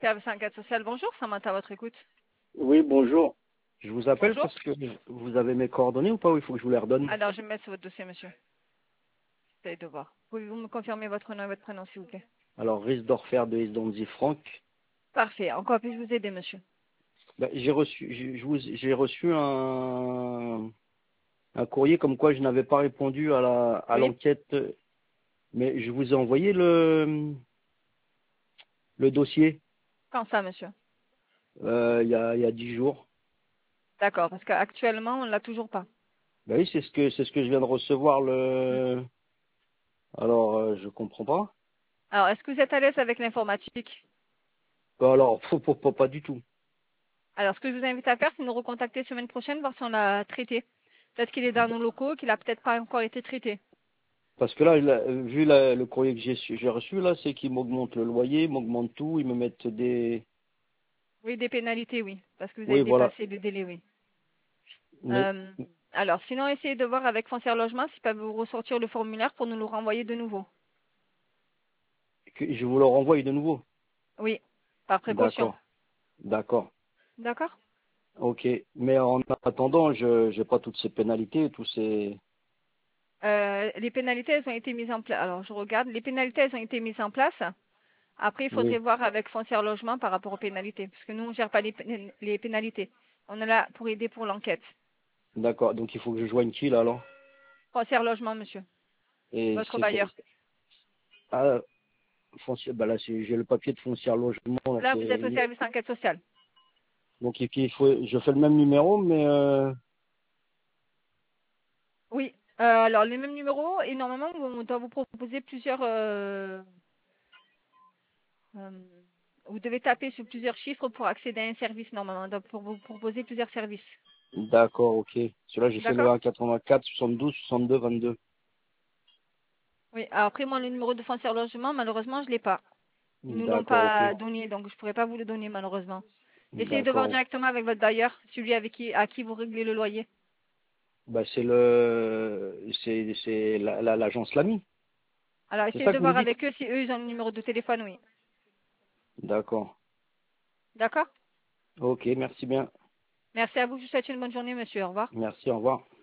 Service enquête sociale, bonjour, Samantha à votre écoute. Oui, bonjour. Je vous appelle Bonjour. parce que vous avez mes coordonnées ou pas, ou il faut que je vous les redonne? Alors, je vais me mettre sur votre dossier, monsieur. J'essaie de voir. Pouvez-vous me confirmer votre nom et votre prénom, s'il vous plaît? Alors, Riesdorfer de Isdonzi Franck. Parfait. En quoi puis-je vous aider, monsieur? Ben, j'ai reçu un courrier comme quoi je n'avais pas répondu à Oui. l'enquête, mais je vous ai envoyé le dossier Quand ça, monsieur? il y a 10 jours. D'accord, parce qu'actuellement, on ne l'a toujours pas. Ben oui, c'est ce que je viens de recevoir Hmm. Alors, je comprends pas. Alors, est-ce que vous êtes à l'aise avec l'informatique? Ben alors, pas du tout. Alors, ce que je vous invite à faire, c'est de nous recontacter semaine prochaine, voir si on l'a traité. Peut-être qu'il est dans nos locaux, qu'il a peut-être pas encore été traité. Parce que là, vu le courrier que j'ai reçu, là, c'est qu'ils m'augmentent le loyer, ils m'augmentent tout, ils me mettent des... Oui, des pénalités, oui, parce que vous avez Oui, voilà. dépassé le délai, oui. Mais Euh, alors, sinon, essayez de voir avec Foncière Logement s'ils peuvent vous ressortir le formulaire pour nous le renvoyer de nouveau. je vous le renvoie de nouveau. Oui, par précaution. D'accord, d'accord. D'accord? Ok. Mais en attendant, je n'ai pas toutes ces pénalités, tous ces... Les pénalités, elles ont été mises en place. Alors, je regarde. Les pénalités, elles ont été mises en place. Après, il faudrait Oui, voir avec Foncière Logement par rapport aux pénalités. Parce que nous, on ne gère pas les pénalités. On est là pour aider pour l'enquête. d'accord. Donc il faut que je joigne qui, là, alors? Foncière Logement, monsieur. Et Votre c'est quoi? bailleur. Ah, foncière, bah là, j'ai le papier de foncière logement, là, Là, vous êtes au service enquête sociale. Donc je fais le même numéro, mais... Oui. Alors, les mêmes numéros. Et normalement, on doit vous proposer plusieurs... euh, vous devez taper sur plusieurs chiffres pour accéder à un service, normalement. Donc, pour vous proposer plusieurs services. D'accord, ok. Celui-là, j'ai fait le D'accord? 1,84, 72, 62, 22. Oui. Alors, après, moi, le numéro de foncière logement, malheureusement, je ne l'ai pas. Ils nous l'ont D'accord, ok. pas donné, donc je pourrais pas vous le donner malheureusement. Essayez de voir D'accord. directement avec votre bailleur, celui avec à qui vous réglez le loyer. Bah, c'est l'agence Lamy. Alors C'est essayez ça de que vous me voir dites? avec eux si eux ils ont le numéro de téléphone, oui. D'accord. D'accord? Ok, merci bien. Merci à vous, je vous souhaite une bonne journée, monsieur. Au revoir. Merci, au revoir.